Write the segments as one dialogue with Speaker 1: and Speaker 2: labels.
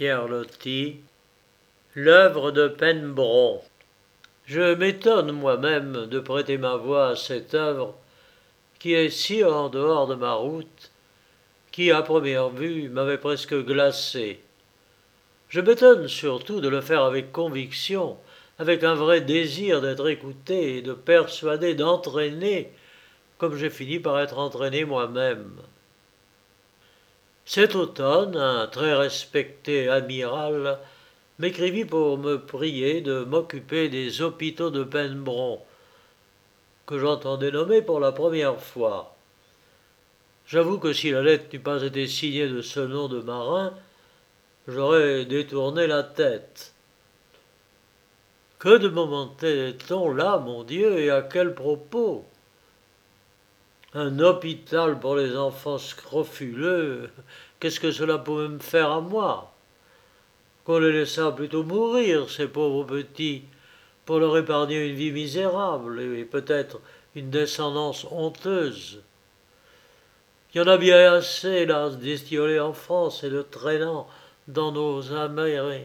Speaker 1: Pierre Loti, l'œuvre de Pen-Bron. Je m'étonne moi-même de prêter ma voix à cette œuvre qui est si en dehors de ma route, qui à première vue m'avait presque glacé. Je m'étonne surtout de le faire avec conviction, avec un vrai désir d'être écouté et de persuader, d'entraîner, comme j'ai fini par être entraîné moi-même. Cet automne, un très respecté amiral m'écrivit pour me prier de m'occuper des hôpitaux de Pen-Bron, que j'entendais nommer pour la première fois. J'avoue que si la lettre n'eût pas été signée de ce nom de marin, j'aurais détourné la tête. Que demandait-on là, mon Dieu, et à quel propos? Un hôpital pour les enfants scrofuleux, qu'est-ce que cela pouvait me faire à moi? Qu'on les laissât plutôt mourir, ces pauvres petits, pour leur épargner une vie misérable et peut-être une descendance honteuse. Il y en a bien assez, hélas, d'estiolés en France et de traînants dans nos Amériques.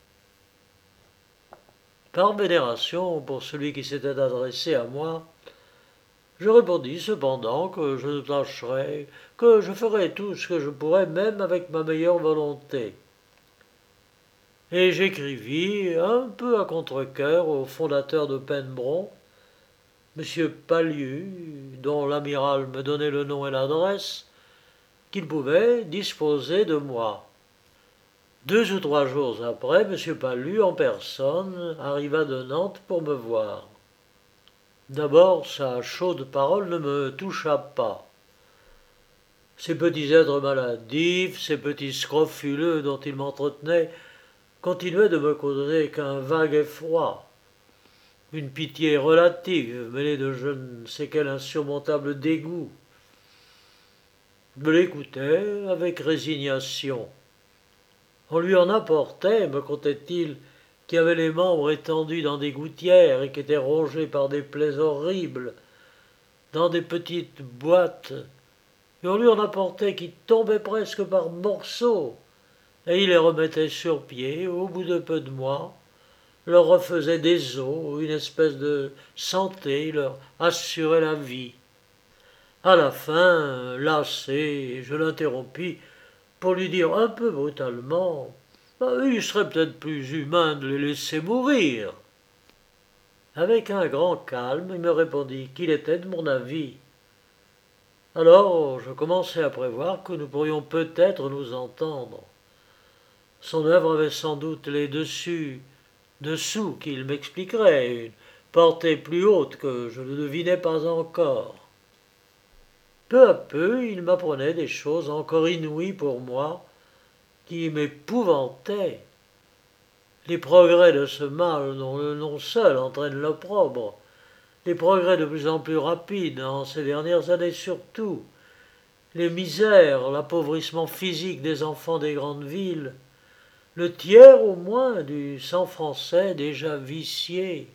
Speaker 1: Par vénération pour celui qui s'était adressé à moi, je répondis cependant que je tâcherais, que je ferais tout ce que je pourrais, même avec ma meilleure volonté. Et j'écrivis, un peu à contre-cœur, au fondateur de Pen-Bron, M. Pallu, dont l'amiral me donnait le nom et l'adresse, qu'il pouvait disposer de moi. 2 ou 3 jours après, M. Pallu, en personne, arriva de Nantes pour me voir. D'abord, sa chaude parole ne me toucha pas. Ces petits êtres maladifs, ces petits scrofuleux dont il m'entretenait, continuaient de me causer qu'un vague effroi, une pitié relative mêlée de je ne sais quel insurmontable dégoût. Je l'écoutais avec résignation. On lui en apportait, me contait-il, qui avait les membres étendus dans des gouttières et qui étaient rongés par des plaies horribles, dans des petites boîtes, et on lui en apportait qui tombaient presque par morceaux, et il les remettait sur pied au bout de peu de mois, leur refaisait des os, une espèce de santé, leur assurait la vie. À la fin, lassé, je l'interrompis pour lui dire un peu brutalement il serait peut-être plus humain de les laisser mourir. Avec un grand calme, il me répondit qu'il était de mon avis. Alors je commençai à prévoir que nous pourrions peut-être nous entendre. Son œuvre avait sans doute les dessous qu'il m'expliquerait, une portée plus haute que je ne devinais pas encore. Peu à peu, il m'apprenait des choses encore inouïes pour moi, qui m'épouvantaient. Les progrès de ce mal dont le nom seul entraîne l'opprobre, les progrès de plus en plus rapides en ces dernières années surtout, les misères, l'appauvrissement physique des enfants des grandes villes, le tiers au moins du sang français déjà vicié.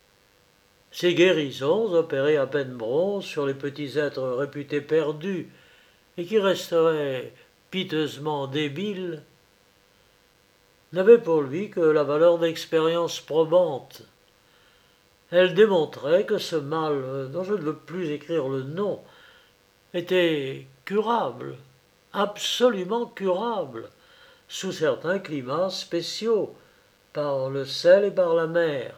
Speaker 1: Ces guérisons opérées à Pen-Bron sur les petits êtres réputés perdus et qui resteraient piteusement débiles, n'avaient pour lui que la valeur d'expériences probantes. Elles démontraient que ce mal, dont je ne veux plus écrire le nom, était curable, absolument curable, sous certains climats spéciaux, par le sel et par la mer.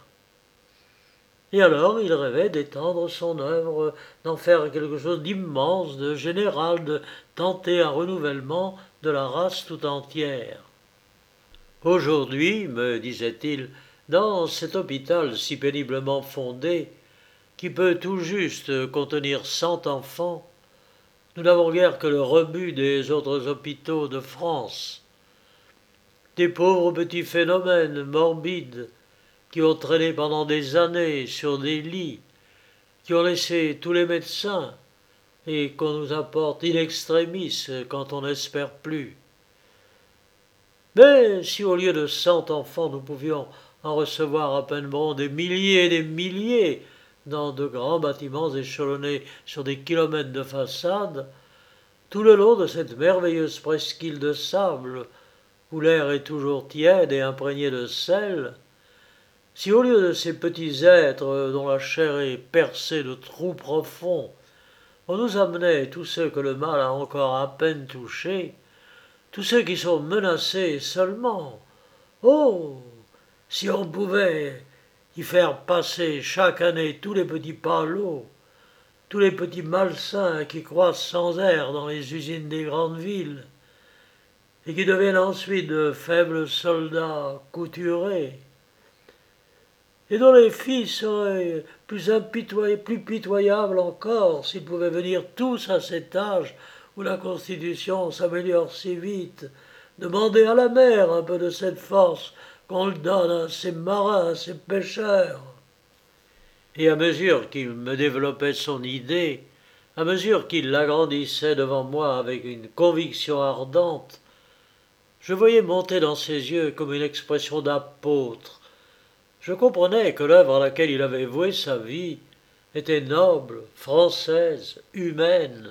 Speaker 1: Et alors il rêvait d'étendre son œuvre, d'en faire quelque chose d'immense, de général, de tenter un renouvellement de la race tout entière. Aujourd'hui, me disait-il, dans cet hôpital si péniblement fondé, qui peut tout juste contenir 100 enfants, nous n'avons guère que le rebut des autres hôpitaux de France. Des pauvres petits phénomènes morbides qui ont traîné pendant des années sur des lits, qui ont laissé tous les médecins et qu'on nous apporte in extremis quand on n'espère plus. Mais si au lieu de 100 enfants nous pouvions en recevoir à Pen-Bron des milliers et des milliers dans de grands bâtiments échelonnés sur des kilomètres de façade, tout le long de cette merveilleuse presqu'île de sable, où l'air est toujours tiède et imprégné de sel, si au lieu de ces petits êtres dont la chair est percée de trous profonds, on nous amenait tous ceux que le mal a encore à peine touchés, tous ceux qui sont menacés seulement, oh, si on pouvait y faire passer chaque année tous les petits palots, tous les petits malsains qui croissent sans air dans les usines des grandes villes, et qui deviennent ensuite de faibles soldats couturés, et dont les filles seraient plus pitoyables encore s'ils pouvaient venir tous à cet âge où la Constitution s'améliore si vite, demander à la mer un peu de cette force qu'on le donne à ces marins, à ces pêcheurs. Et à mesure qu'il me développait son idée, à mesure qu'il l'agrandissait devant moi avec une conviction ardente, je voyais monter dans ses yeux comme une expression d'apôtre. Je comprenais que l'œuvre à laquelle il avait voué sa vie était noble, française, humaine.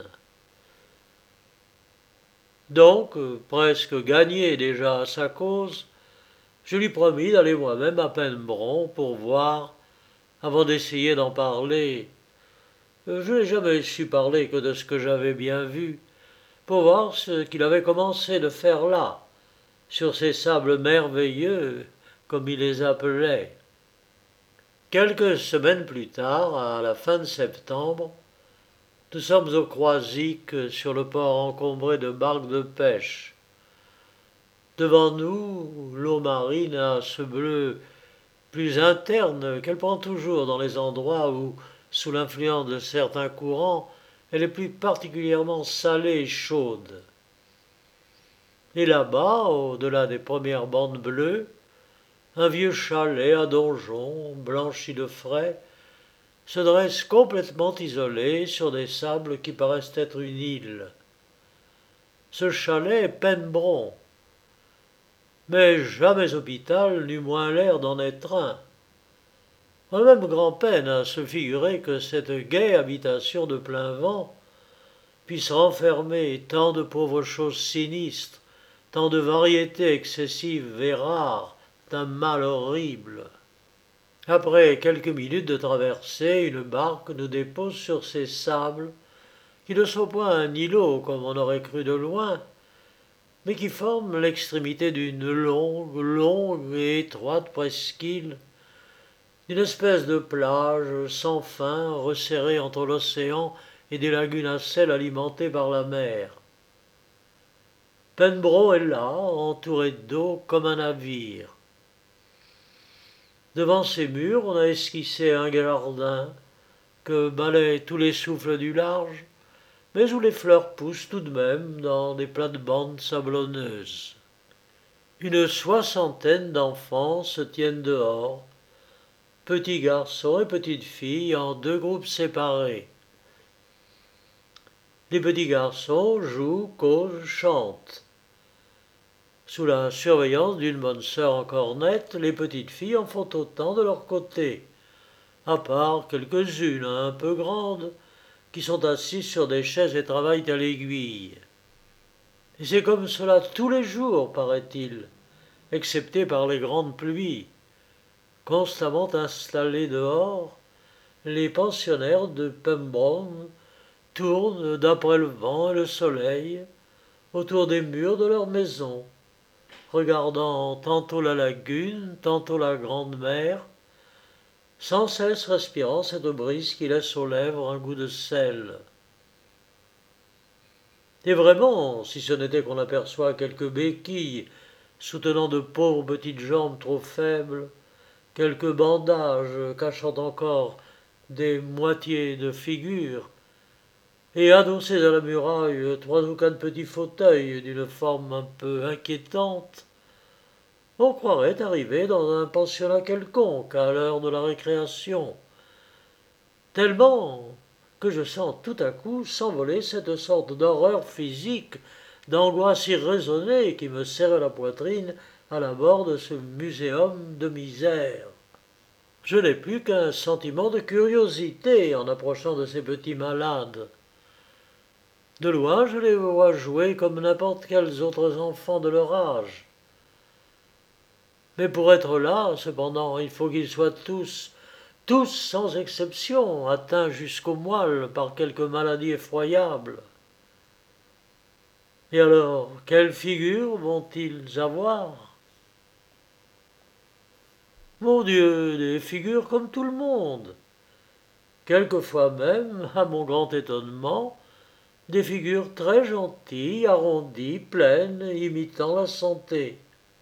Speaker 1: Donc, presque gagné déjà à sa cause, je lui promis d'aller moi-même à Pennebron pour voir, avant d'essayer d'en parler. Je n'ai jamais su parler que de ce que j'avais bien vu, pour voir ce qu'il avait commencé de faire là, sur ces sables merveilleux, comme il les appelait. Quelques semaines plus tard, à la fin de septembre, nous sommes au Croisic sur le port encombré de barques de pêche. Devant nous, l'eau marine a ce bleu plus interne qu'elle prend toujours dans les endroits où, sous l'influence de certains courants, elle est plus particulièrement salée et chaude. Et là-bas, au-delà des premières bandes bleues, un vieux chalet à donjon, blanchi de frais, se dresse complètement isolé sur des sables qui paraissent être une île. Ce chalet est Pennebron, mais jamais hôpital n'eut moins l'air d'en être un. On a même grand-peine à se figurer que cette gaie habitation de plein vent puisse renfermer tant de pauvres choses sinistres, tant de variétés excessives et rares, d'un mal horrible. Après quelques minutes de traversée, une barque nous dépose sur ces sables, qui ne sont point un îlot comme on aurait cru de loin, mais qui forment l'extrémité d'une longue et étroite presqu'île, d'une espèce de plage sans fin resserrée entre l'océan et des lagunes à sel alimentées par la mer. Pennebron est là, entouré d'eau comme un navire. Devant ces murs, on a esquissé un jardin que balaient tous les souffles du large, mais où les fleurs poussent tout de même dans des plates-bandes sablonneuses. Une soixantaine d'enfants se tiennent dehors, petits garçons et petites filles en deux groupes séparés. Les petits garçons jouent, causent, chantent. Sous la surveillance d'une bonne sœur encore nette, les petites filles en font autant de leur côté, à part quelques-unes un peu grandes, qui sont assises sur des chaises et travaillent à l'aiguille. Et c'est comme cela tous les jours, paraît-il, excepté par les grandes pluies. Constamment installés dehors, les pensionnaires de Pembroke tournent, d'après le vent et le soleil, autour des murs de leur maison, regardant tantôt la lagune, tantôt la grande mer, sans cesse respirant cette brise qui laisse aux lèvres un goût de sel. Et vraiment, si ce n'était qu'on aperçoit quelques béquilles soutenant de pauvres petites jambes trop faibles, quelques bandages cachant encore des moitiés de figures, et adossés à la muraille trois ou quatre petits fauteuils d'une forme un peu inquiétante, on croirait arriver dans un pensionnat quelconque à l'heure de la récréation, tellement que je sens tout à coup s'envoler cette sorte d'horreur physique, d'angoisse irraisonnée qui me serrait la poitrine à l'abord de ce muséum de misère. Je n'ai plus qu'un sentiment de curiosité en approchant de ces petits malades. De loin, je les vois jouer comme n'importe quels autres enfants de leur âge. Mais pour être là, cependant, il faut qu'ils soient tous sans exception, atteints jusqu'aux moelles par quelque maladie effroyable. Et alors, quelle figure vont-ils avoir? Mon Dieu, des figures comme tout le monde. Quelquefois même, à mon grand étonnement, des figures très gentilles, arrondies, pleines, imitant la santé.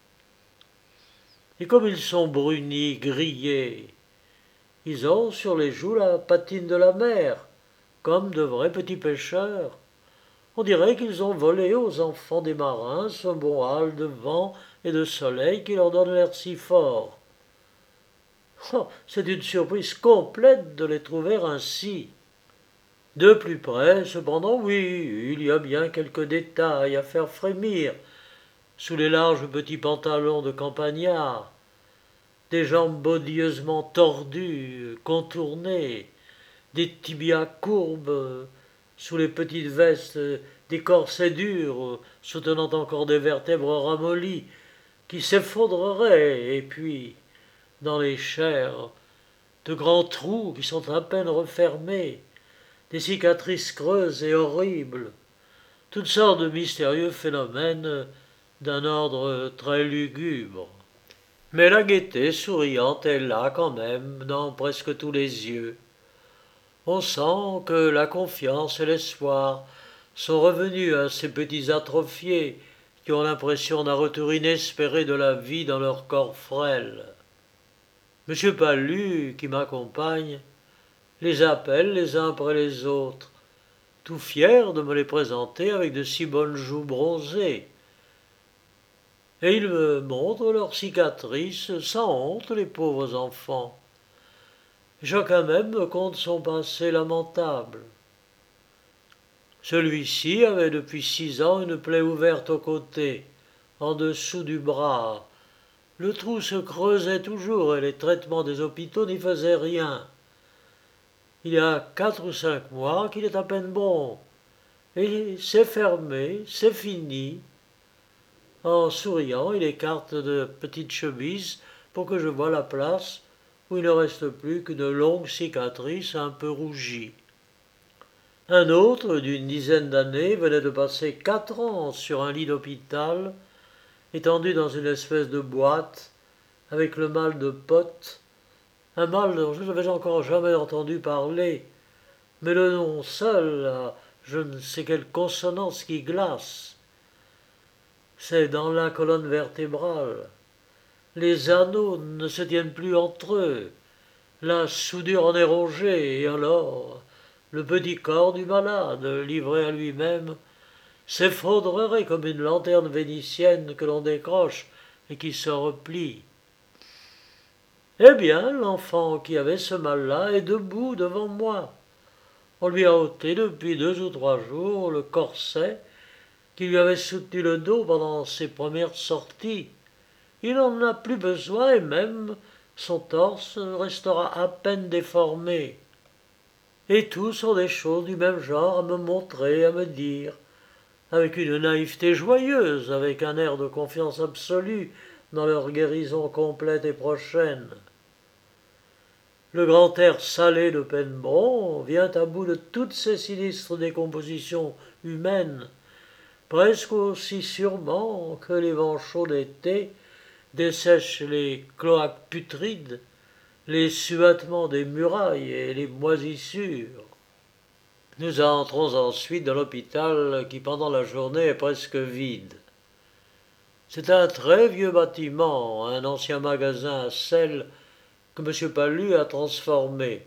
Speaker 1: Et comme ils sont brunis, grillés, ils ont sur les joues la patine de la mer, comme de vrais petits pêcheurs. On dirait qu'ils ont volé aux enfants des marins ce bon hâle de vent et de soleil qui leur donne l'air si fort. Oh, c'est une surprise complète de les trouver ainsi. De plus près, cependant, oui, il y a bien quelques détails à faire frémir sous les larges petits pantalons de campagnard, des jambes bodieusement tordues, contournées, des tibias courbes, sous les petites vestes, des corsets durs, soutenant encore des vertèbres ramollies, qui s'effondreraient, et puis, dans les chairs, de grands trous qui sont à peine refermés, des cicatrices creuses et horribles, toutes sortes de mystérieux phénomènes d'un ordre très lugubre. Mais la gaieté souriante est là quand même, dans presque tous les yeux. On sent que la confiance et l'espoir sont revenus à ces petits atrophiés qui ont l'impression d'un retour inespéré de la vie dans leur corps frêle. Monsieur Pallu, qui m'accompagne, les appelle les uns après les autres, tout fier de me les présenter avec de si bonnes joues bronzées. Et ils me montrent leurs cicatrices sans honte, les pauvres enfants. Chacun même me conte son passé lamentable. Celui-ci avait depuis 6 ans une plaie ouverte au côté, en dessous du bras. Le trou se creusait toujours et les traitements des hôpitaux n'y faisaient rien. Il y a 4 ou 5 mois qu'il est à peine bon. Et c'est fermé, c'est fini. En souriant, il écarte de petites chemises pour que je voie la place où il ne reste plus qu'une longue cicatrice un peu rougie. Un autre, d'une dizaine d'années, venait de passer 4 ans sur un lit d'hôpital, étendu dans une espèce de boîte, avec le mal de Pott, un mal dont je n'avais encore jamais entendu parler, mais le nom seul a je ne sais quelle consonance qui glace. C'est dans la colonne vertébrale. Les anneaux ne se tiennent plus entre eux. La soudure en est rongée, et alors le petit corps du malade, livré à lui-même, s'effondrerait comme une lanterne vénitienne que l'on décroche et qui se replie. Eh bien, l'enfant qui avait ce mal-là est debout devant moi. On lui a ôté depuis 2 ou 3 jours le corset qui lui avait soutenu le dos pendant ses premières sorties. Il n'en a plus besoin et même son torse restera à peine déformé. Et tous sont des choses du même genre à me montrer, à me dire, avec une naïveté joyeuse, avec un air de confiance absolue dans leur guérison complète et prochaine. Le grand air salé de Penbron vient à bout de toutes ces sinistres décompositions humaines, presque aussi sûrement que les vents chauds d'été dessèchent les cloaques putrides, les suintements des murailles et les moisissures. Nous entrons ensuite dans l'hôpital qui pendant la journée est presque vide. C'est un très vieux bâtiment, un ancien magasin à sel que M. Pallu a transformé.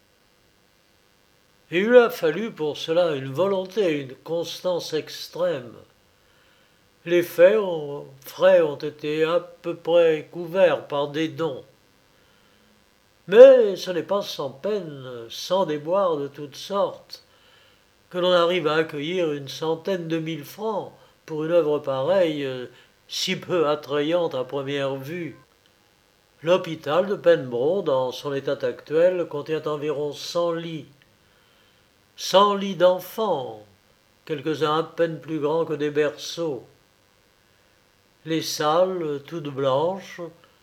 Speaker 1: Et il lui a fallu pour cela une volonté et une constance extrême. Les frais ont été à peu près couverts par des dons. Mais ce n'est pas sans peine, sans déboires de toutes sortes, que l'on arrive à accueillir 100 000 de 1000 francs pour une œuvre pareille, si peu attrayante à première vue. L'hôpital de Penbron, dans son état actuel, contient environ 100 lits. 100 lits d'enfants, quelques-uns à peine plus grands que des berceaux. Les salles, toutes blanches,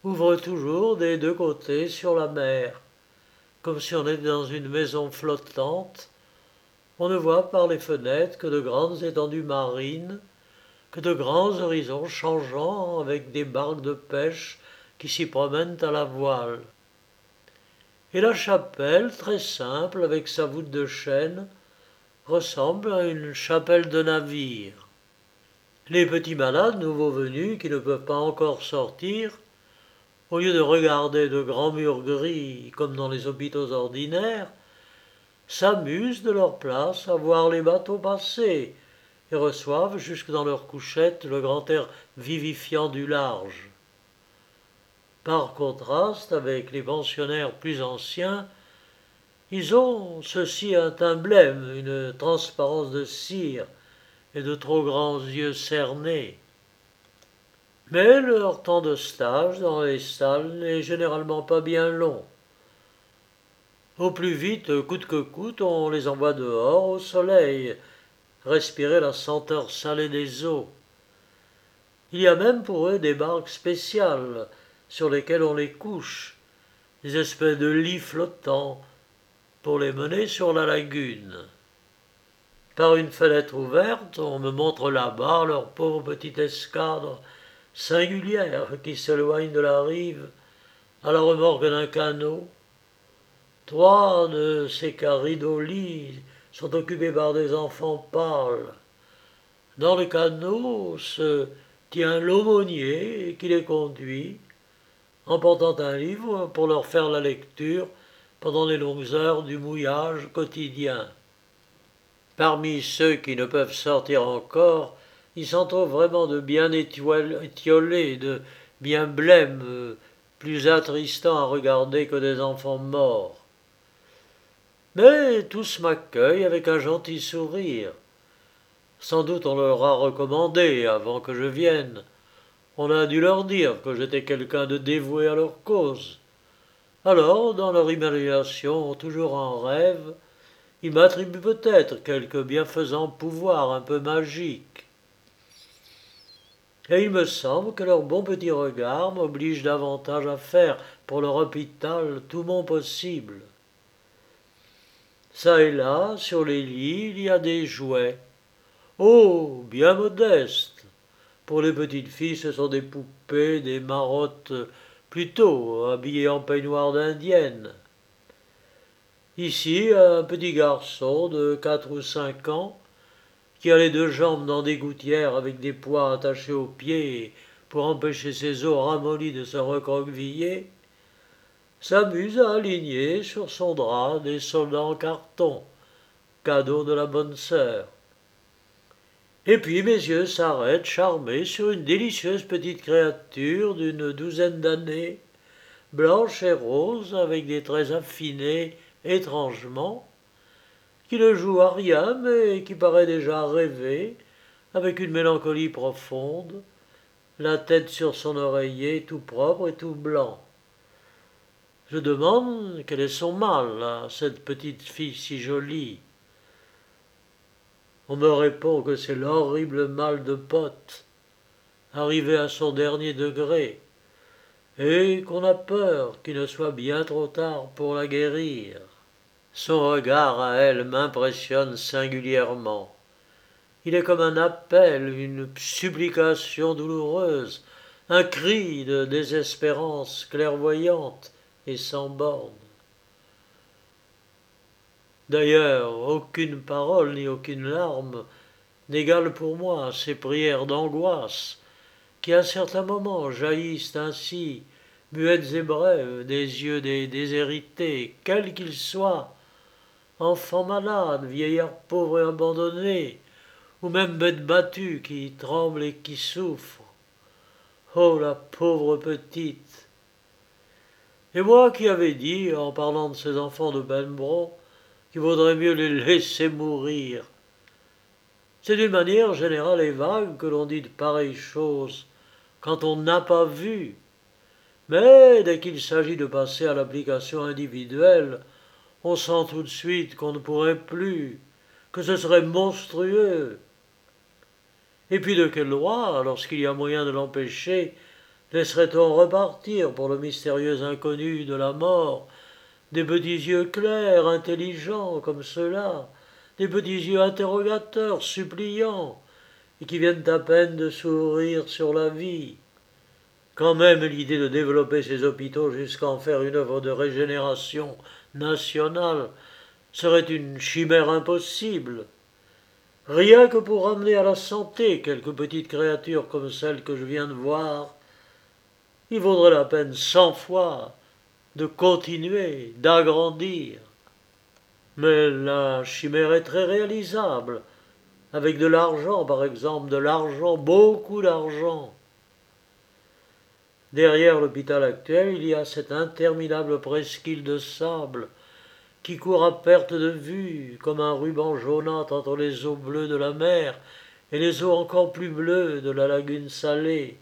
Speaker 1: ouvre toujours des deux côtés sur la mer, comme si on était dans une maison flottante. On ne voit par les fenêtres que de grandes étendues marines, que de grands horizons changeants avec des barques de pêche qui s'y promènent à la voile. Et la chapelle, très simple, avec sa voûte de chêne, ressemble à une chapelle de navire. Les petits malades nouveaux venus qui ne peuvent pas encore sortir, au lieu de regarder de grands murs gris comme dans les hôpitaux ordinaires, s'amusent de leur place à voir les bateaux passer et reçoivent jusque dans leur couchette le grand air vivifiant du large. Par contraste avec les pensionnaires plus anciens, ils ont, ceux-ci, un teint blême, une transparence de cire et de trop grands yeux cernés. Mais leur temps de stage dans les salles n'est généralement pas bien long. Au plus vite, coûte que coûte, on les envoie dehors au soleil, respirer la senteur salée des eaux. Il y a même pour eux des barques spéciales sur lesquelles on les couche, des espèces de lits flottants pour les mener sur la lagune. Par une fenêtre ouverte, on me montre là-bas leur pauvre petite escadre singulière qui s'éloigne de la rive à la remorque d'un canot. 3 de ces caridolis sont occupés par des enfants pâles. Dans le canot se tient l'aumônier qui les conduit, emportant un livre pour leur faire la lecture pendant les longues heures du mouillage quotidien. Parmi ceux qui ne peuvent sortir encore, il s'en trouve vraiment de bien étiolés, de bien blêmes, plus attristants à regarder que des enfants morts. Mais tous m'accueillent avec un gentil sourire. Sans doute on leur a recommandé avant que je vienne. On a dû leur dire que j'étais quelqu'un de dévoué à leur cause. Alors, dans leur imagination, toujours en rêve, ils m'attribuent peut-être quelque bienfaisant pouvoir un peu magique. Et il me semble que leur bon petit regard m'oblige davantage à faire pour leur hôpital tout mon possible. Ça et là, sur les lits, il y a des jouets. Oh, bien modestes. Pour les petites filles, ce sont des poupées, des marottes, plutôt habillées en peignoir d'indienne. Ici, un petit garçon de 4 ou 5 ans, qui a les 2 jambes dans des gouttières avec des poids attachés aux pieds pour empêcher ses os ramollis de se recroqueviller, s'amuse à aligner sur son drap des soldats en carton, cadeau de la bonne sœur. Et puis mes yeux s'arrêtent charmés sur une délicieuse petite créature d'une 12aine d'années, blanche et rose, avec des traits affinés étrangement, qui ne joue à rien mais qui paraît déjà rêver, avec une mélancolie profonde, la tête sur son oreiller tout propre et tout blanc. Je demande quel est son mal à cette petite fille si jolie. On me répond que c'est l'horrible mal de Pote, arrivé à son dernier degré, et qu'on a peur qu'il ne soit bien trop tard pour la guérir. Son regard à elle m'impressionne singulièrement. Il est comme un appel, une supplication douloureuse, un cri de désespérance clairvoyante et sans bornes. D'ailleurs, aucune parole ni aucune larme n'égale pour moi ces prières d'angoisse qui à certains moments jaillissent ainsi, muettes et brèves, des yeux des déshérités, quels qu'ils soient, enfants malades, vieillards pauvres et abandonnés, ou même bêtes battues qui tremblent et qui souffrent. Oh, la pauvre petite! Et moi qui avais dit, en parlant de ces enfants de Benbro, qu'il vaudrait mieux les laisser mourir. C'est d'une manière générale et vague que l'on dit de pareilles choses, quand on n'a pas vu. Mais dès qu'il s'agit de passer à l'application individuelle, on sent tout de suite qu'on ne pourrait plus, que ce serait monstrueux. Et puis de quel droit, lorsqu'il y a moyen de l'empêcher, Laisserait-on repartir pour le mystérieux inconnu de la mort des petits yeux clairs, intelligents comme ceux-là, des petits yeux interrogateurs, suppliants, et qui viennent à peine de s'ouvrir sur la vie? Quand même l'idée de développer ces hôpitaux jusqu'à en faire une œuvre de régénération nationale serait une chimère impossible. Rien que pour ramener à la santé quelques petites créatures comme celles que je viens de voir, il vaudrait la peine 100 fois de continuer, d'agrandir. Mais la chimère est très réalisable, avec de l'argent par exemple, de l'argent, beaucoup d'argent. Derrière l'hôpital actuel, il y a cette interminable presqu'île de sable qui court à perte de vue comme un ruban jaunâtre entre les eaux bleues de la mer et les eaux encore plus bleues de la lagune salée.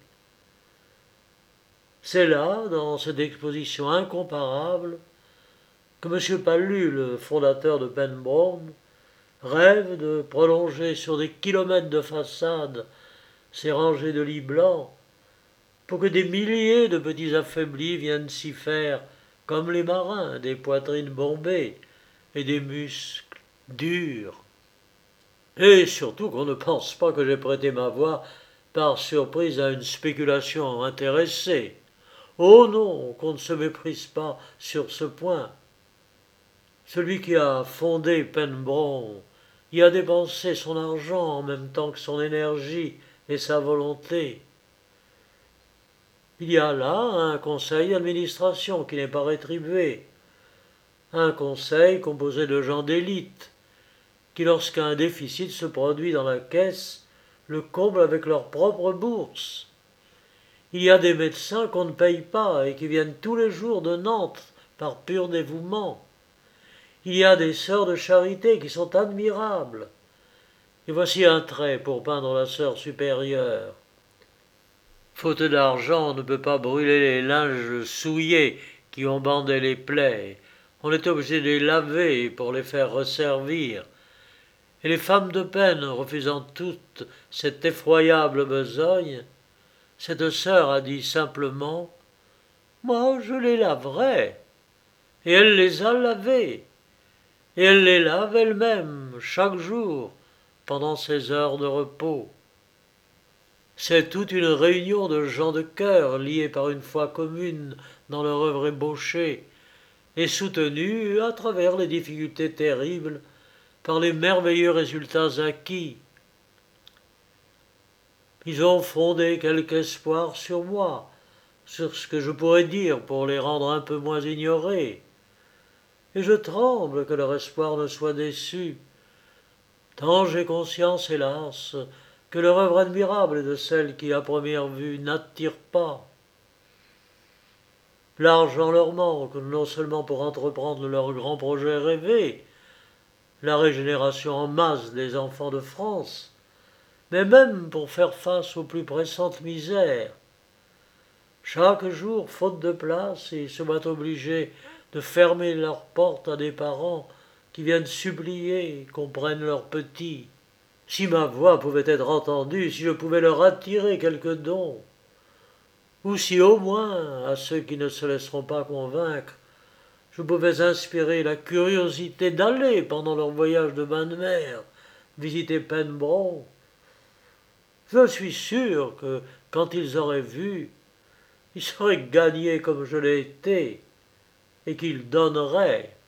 Speaker 1: C'est là, dans cette exposition incomparable, que M. Pallu, le fondateur de Ben Brown, rêve de prolonger sur des kilomètres de façade ces rangées de lits blancs pour que des milliers de petits affaiblis viennent s'y faire, comme les marins, des poitrines bombées et des muscles durs. Et surtout qu'on ne pense pas que j'ai prêté ma voix par surprise à une spéculation intéressée. Oh non, qu'on ne se méprise pas sur ce point. Celui qui a fondé Penbron y a dépensé son argent en même temps que son énergie et sa volonté. Il y a là un conseil d'administration qui n'est pas rétribué, un conseil composé de gens d'élite, qui lorsqu'un déficit se produit dans la caisse, le comblent avec leur propre bourse. Il y a des médecins qu'on ne paye pas et qui viennent tous les jours de Nantes par pur dévouement. Il y a des sœurs de charité qui sont admirables. Et voici un trait pour peindre la sœur supérieure. Faute d'argent, on ne peut pas brûler les linges souillés qui ont bandé les plaies. On est obligé de les laver pour les faire resservir. Et les femmes de peine, refusant toute cette effroyable besogne, cette sœur a dit simplement « Moi, je les laverai. » Et elle les a lavées. Et elle les lave elle-même, chaque jour, pendant ses heures de repos. C'est toute une réunion de gens de cœur liés par une foi commune dans leur œuvre ébauchée et soutenus à travers les difficultés terribles par les merveilleux résultats acquis. Ils ont fondé quelque espoir sur moi, sur ce que je pourrais dire pour les rendre un peu moins ignorés. Et je tremble que leur espoir ne soit déçu, tant j'ai conscience, hélas, que leur œuvre admirable est de celle qui, à première vue, n'attire pas. L'argent leur manque, non seulement pour entreprendre leurs grands projets rêvés, la régénération en masse des enfants de France, mais même pour faire face aux plus pressantes misères. Chaque jour, faute de place, ils se voient obligés de fermer leurs portes à des parents qui viennent supplier qu'on prenne leurs petits. Si ma voix pouvait être entendue, si je pouvais leur attirer quelques dons, ou si au moins, à ceux qui ne se laisseront pas convaincre, je pouvais inspirer la curiosité d'aller, pendant leur voyage de bain de mer, visiter Penbron, je suis sûr que, quand ils auraient vu, ils seraient gagnés comme je l'ai été, et qu'ils donneraient.